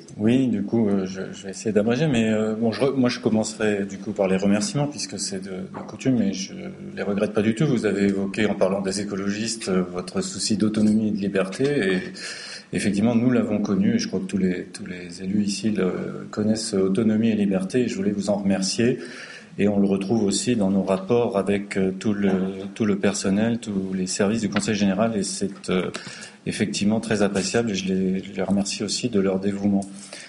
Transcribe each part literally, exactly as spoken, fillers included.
Oui, du coup, euh, je, je vais essayer d'abréger, mais euh, bon, je, moi, je commencerai du coup par les remerciements, puisque c'est de, de coutume, et je les regrette pas du tout. Vous avez évoqué, en parlant des écologistes, euh, votre souci d'autonomie et de liberté, et effectivement, nous l'avons connu, et je crois que tous les tous les élus ici le, connaissent autonomie et liberté, et je voulais vous en remercier. Et on le retrouve aussi dans nos rapports avec euh, tout le tout le personnel, tous les services du Conseil général, et c'est euh, effectivement très appréciable. Et je les, je les remercie aussi de leur dévouement.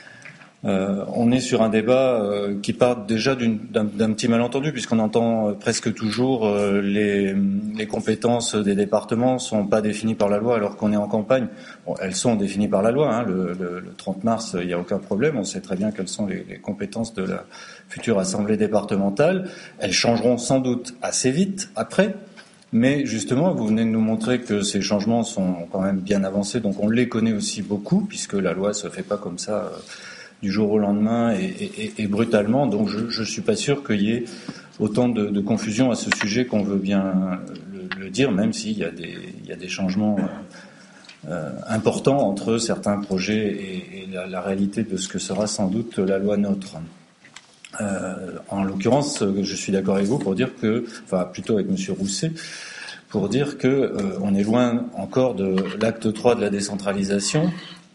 Euh, on est sur un débat euh, qui part déjà d'une, d'un, d'un petit malentendu, puisqu'on entend euh, presque toujours euh, les, les compétences des départements sont pas définies par la loi alors qu'on est en campagne. Bon, elles sont définies par la loi. Hein, le, le, le trente mars, il n'y a aucun problème. On sait très bien quelles sont les, les compétences de la future assemblée départementale. Elles changeront sans doute assez vite après. Mais justement, vous venez de nous montrer que ces changements sont quand même bien avancés, donc on les connaît aussi beaucoup, puisque la loi se fait pas comme ça euh, du jour au lendemain et, et, et brutalement. Donc je ne suis pas sûr qu'il y ait autant de, de confusion à ce sujet qu'on veut bien le, le dire, même s'il y a des, il y a des changements euh, importants entre certains projets et, et la, la réalité de ce que sera sans doute la loi NOTRe. Euh, en l'occurrence, je suis d'accord avec vous pour dire que, enfin plutôt avec Monsieur Rousset, pour dire que euh, on est loin encore de l'acte trois de la décentralisation.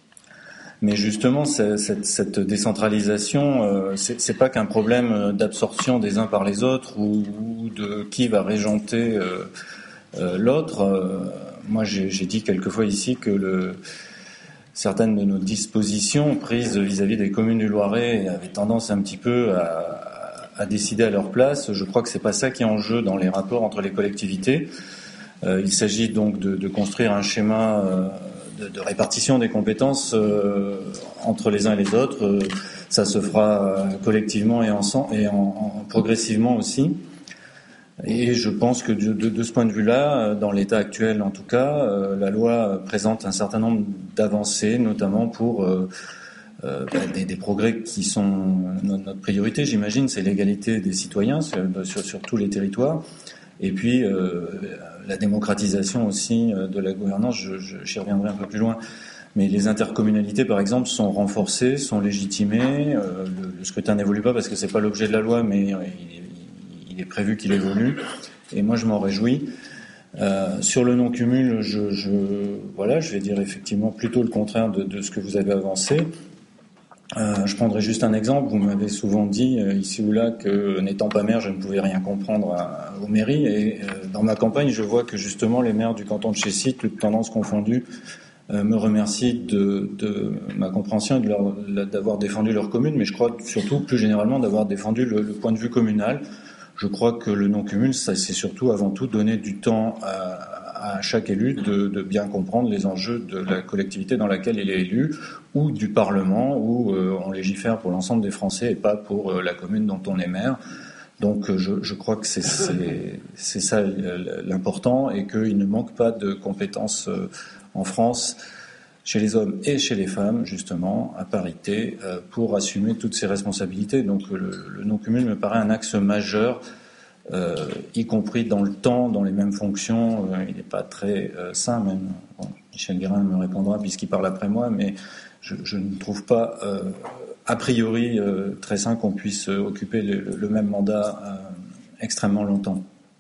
Mais justement, cette, cette décentralisation, euh, c'est, c'est pas qu'un problème d'absorption des uns par les autres ou, ou de qui va régenter euh, euh, l'autre. Euh, moi, j'ai, j'ai dit quelquefois ici que le, certaines de nos dispositions prises vis-à-vis des communes du Loiret avaient tendance un petit peu à, à décider à leur place. Je crois que c'est pas ça qui est en jeu dans les rapports entre les collectivités. Euh, il s'agit donc de, de construire un schéma euh, De, de répartition des compétences euh, entre les uns et les autres. Euh, ça se fera euh, collectivement et, ensemble, et en, en, progressivement aussi. Et je pense que de, de, de ce point de vue-là, dans l'état actuel en tout cas, euh, la loi présente un certain nombre d'avancées, notamment pour euh, euh, bah, des, des progrès qui sont notre, notre priorité, j'imagine, c'est l'égalité des citoyens sur, sur, sur tous les territoires. Et puis euh, la démocratisation aussi de la gouvernance, je, je, j'y reviendrai un peu plus loin. Mais les intercommunalités, par exemple, sont renforcées, sont légitimées. Euh, le, le scrutin n'évolue pas parce que c'est pas l'objet de la loi, mais il, il est prévu qu'il évolue. Et moi, je m'en réjouis. Euh, sur le non-cumul, je, je, voilà, je vais dire effectivement plutôt le contraire de, de ce que vous avez avancé. Euh, je prendrai juste un exemple. Vous m'avez souvent dit euh, ici ou là que, n'étant pas maire, je ne pouvais rien comprendre à, aux mairies. Et euh, dans ma campagne, je vois que justement les maires du canton de Chécy, toutes tendances confondues, euh, me remercient de, de ma compréhension et de leur, d'avoir défendu leur commune. Mais je crois surtout, plus généralement, d'avoir défendu le, le point de vue communal. Je crois que le non-cumul, ça, c'est surtout avant tout donner du temps à, à chaque élu de, de bien comprendre les enjeux de la collectivité dans laquelle il est élu, ou du Parlement, où euh, on légifère pour l'ensemble des Français et pas pour euh, la commune dont on est maire. Donc euh, je, je crois que c'est, c'est, c'est ça l'important, et qu'il ne manque pas de compétences euh, en France, chez les hommes et chez les femmes, justement, à parité, euh, pour assumer toutes ces responsabilités. Donc le, le non-cumul me paraît un axe majeur, euh, y compris dans le temps, dans les mêmes fonctions. Euh, il n'est pas très euh, sain, même. Bon, Michel Guérin me répondra puisqu'il parle après moi, mais je, je ne trouve pas euh, a priori euh, très sain qu'on puisse euh, occuper le, le même mandat euh, extrêmement longtemps.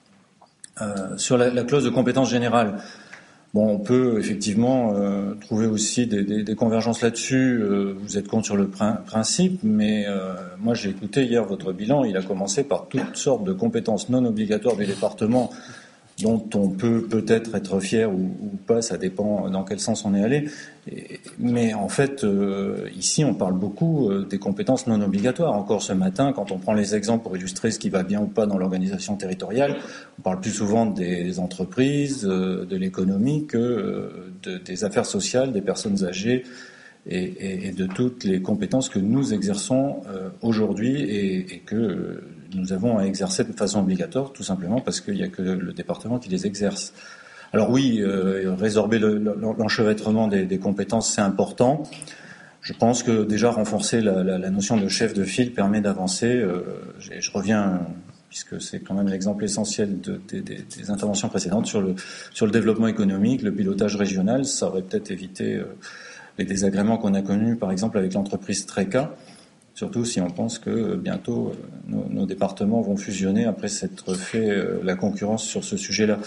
Euh, sur la, la clause de compétence générale, bon, on peut effectivement euh, trouver aussi des, des, des convergences là-dessus. Euh, vous êtes contre sur le prin- principe, mais euh, moi j'ai écouté hier votre bilan. Il a commencé par toutes sortes de compétences non obligatoires du département dont on peut peut-être être fier ou, ou pas, ça dépend dans quel sens on est allé. Et, mais en fait, euh, ici, on parle beaucoup euh, des compétences non obligatoires. Encore ce matin, quand on prend les exemples pour illustrer ce qui va bien ou pas dans l'organisation territoriale, on parle plus souvent des entreprises, euh, de l'économie que euh, de, des affaires sociales, des personnes âgées et, et, et de toutes les compétences que nous exerçons euh, aujourd'hui et, et que euh, nous avons à exercer de façon obligatoire, tout simplement parce qu'il n'y a que le département qui les exerce. Alors oui, euh, résorber le, l'enchevêtrement des, des compétences, c'est important. Je pense que déjà renforcer la, la, la notion de chef de file permet d'avancer. Euh, je reviens, puisque c'est quand même l'exemple essentiel de, de, de, des interventions précédentes, sur le, sur le développement économique, le pilotage régional. Ça aurait peut-être évité... Euh, les désagréments qu'on a connus, par exemple, avec l'entreprise Treka, surtout si on pense que bientôt nos, nos départements vont fusionner après s'être fait euh, la concurrence sur ce sujet-là.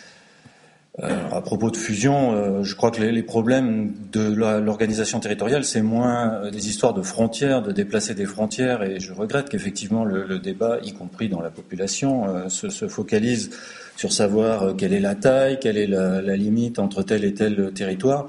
Euh, à propos de fusion, euh, je crois que les, les problèmes de la, l'organisation territoriale, c'est moins euh, des histoires de frontières, de déplacer des frontières, et je regrette qu'effectivement le, le débat, y compris dans la population, euh, se, se focalise sur savoir euh, quelle est la taille, quelle est la, la limite entre tel et tel territoire.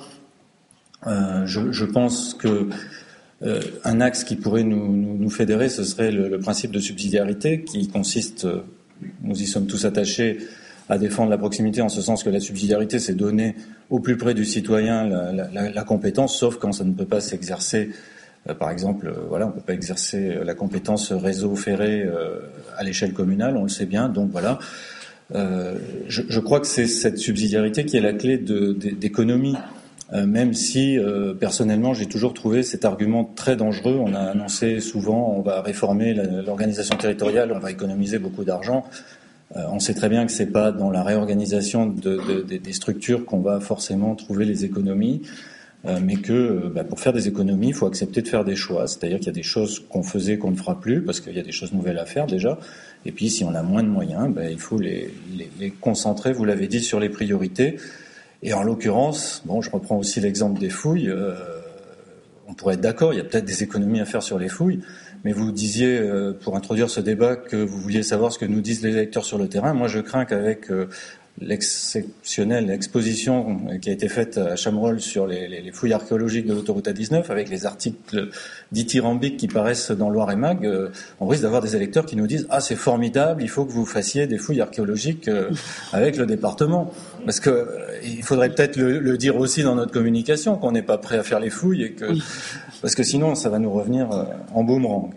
Euh, je, je pense que euh, un axe qui pourrait nous, nous, nous fédérer, ce serait le, le principe de subsidiarité, qui consiste, euh, nous y sommes tous attachés, à défendre la proximité, en ce sens que la subsidiarité, c'est donner au plus près du citoyen la, la, la compétence, sauf quand ça ne peut pas s'exercer. Euh, par exemple, euh, voilà, on ne peut pas exercer la compétence réseau ferré euh, à l'échelle communale, on le sait bien. Donc voilà, euh, je, je crois que c'est cette subsidiarité qui est la clé de, de, d'économie. Euh, même si, euh, personnellement, j'ai toujours trouvé cet argument très dangereux. On a annoncé souvent, on va réformer la, l'organisation territoriale, on va économiser beaucoup d'argent. Euh, on sait très bien que c'est pas dans la réorganisation de, de, de, des structures qu'on va forcément trouver les économies, euh, mais que euh, bah, pour faire des économies, il faut accepter de faire des choix. C'est-à-dire qu'il y a des choses qu'on faisait qu'on ne fera plus parce qu'il y a des choses nouvelles à faire déjà. Et puis, si on a moins de moyens, bah, il faut les, les, les concentrer. Vous l'avez dit, sur les priorités. Et en l'occurrence, bon, je reprends aussi l'exemple des fouilles. Euh, on pourrait être d'accord, il y a peut-être des économies à faire sur les fouilles. Mais vous disiez, euh, pour introduire ce débat, que vous vouliez savoir ce que nous disent les électeurs sur le terrain. Moi, je crains qu'avec euh, l'exceptionnelle exposition qui a été faite à Chamerolle sur les, les, les fouilles archéologiques de l'autoroute A dix-neuf, avec les articles dithyrambiques qui paraissent dans Loire et Mag, euh, on risque d'avoir des électeurs qui nous disent « Ah, c'est formidable, il faut que vous fassiez des fouilles archéologiques euh, avec le département ». Parce que euh, il faudrait peut-être le, le dire aussi dans notre communication, qu'on n'est pas prêt à faire les fouilles, et que oui. Parce que sinon, ça va nous revenir euh, en boomerang.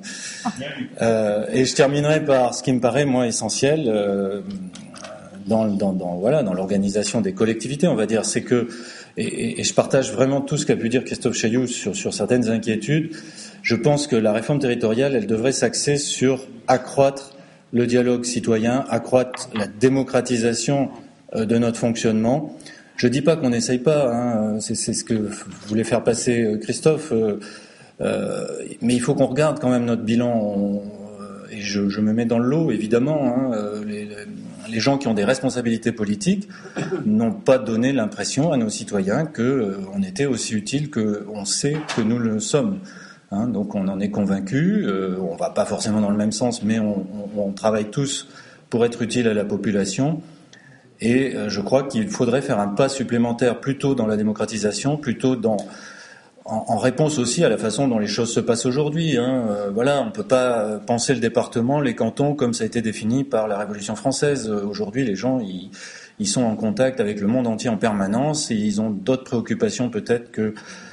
Euh, et je terminerai par ce qui me paraît, moi, essentiel euh, dans, dans, dans, voilà, dans l'organisation des collectivités, on va dire, c'est que, et, et je partage vraiment tout ce qu'a pu dire Christophe Chailloux sur, sur certaines inquiétudes, je pense que la réforme territoriale, elle devrait s'axer sur accroître le dialogue citoyen, accroître la démocratisation de notre fonctionnement. Je dis pas qu'on n'essaye pas, hein, c'est, c'est ce que voulait faire passer Christophe, euh, euh, mais il faut qu'on regarde quand même notre bilan, on, et je, je me mets dans le lot, évidemment, hein, les, les gens qui ont des responsabilités politiques n'ont pas donné l'impression à nos citoyens qu'on euh, était aussi utile qu'on sait que nous le sommes. Hein, donc on en est convaincus, euh, on va pas forcément dans le même sens, mais on, on, on travaille tous pour être utile à la population. Et je crois qu'il faudrait faire un pas supplémentaire plutôt dans la démocratisation, plutôt dans en, en réponse aussi à la façon dont les choses se passent aujourd'hui. Hein. Euh, voilà, on ne peut pas penser le département, les cantons, comme ça a été défini par la Révolution française. Euh, aujourd'hui, les gens, ils, ils sont en contact avec le monde entier en permanence et ils ont d'autres préoccupations peut-être que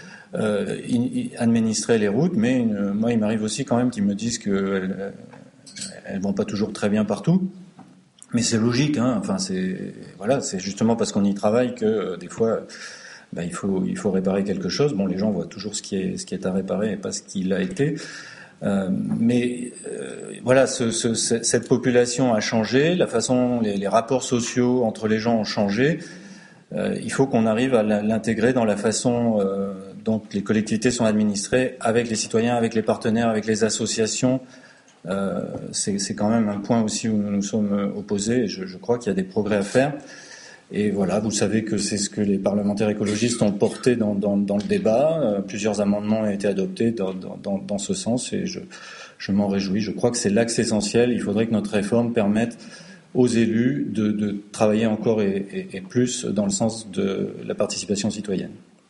euh, administrer les routes. Mais une, moi, il m'arrive aussi quand même qu'ils me disent qu'elles elles vont pas toujours très bien partout. Mais c'est logique, hein. Enfin, c'est voilà, c'est justement parce qu'on y travaille que euh, des fois, ben, il faut il faut réparer quelque chose. Bon, les gens voient toujours ce qui est ce qui est à réparer et pas ce qu'il a été. Euh, mais euh, voilà, ce, ce, cette population a changé, la façon, les, les rapports sociaux entre les gens ont changé. Euh, il faut qu'on arrive à l'intégrer dans la façon euh, dont les collectivités sont administrées, avec les citoyens, avec les partenaires, avec les associations. Euh, c'est, c'est quand même un point aussi où nous nous sommes opposés et je, je crois qu'il y a des progrès à faire. Et voilà, vous savez que c'est ce que les parlementaires écologistes ont porté dans, dans, dans le débat. Euh, plusieurs amendements ont été adoptés dans, dans, dans ce sens et je, je m'en réjouis. Je crois que c'est l'axe essentiel. Il faudrait que notre réforme permette aux élus de, de travailler encore et, et, et plus dans le sens de la participation citoyenne.